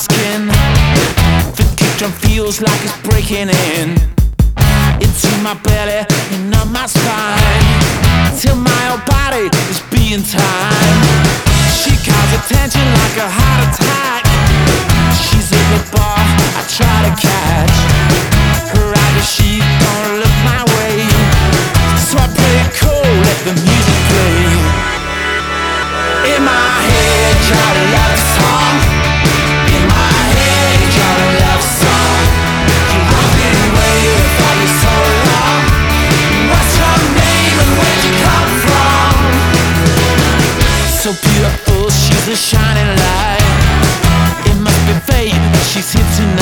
skin. The kick drum feels like it's breaking in into my belly and up my spine, till my whole body is beating time. She calls attention like a heart attack. She's at the bar I try to catch. Her eyes, she don't look my way, so I play it cool, let the music play. In my head, got a love song. In my head, got a love song. I've been waiting for you so long. What's your name and where'd you come from? So beautiful, she's a shining light. It must be fate, she's here tonight.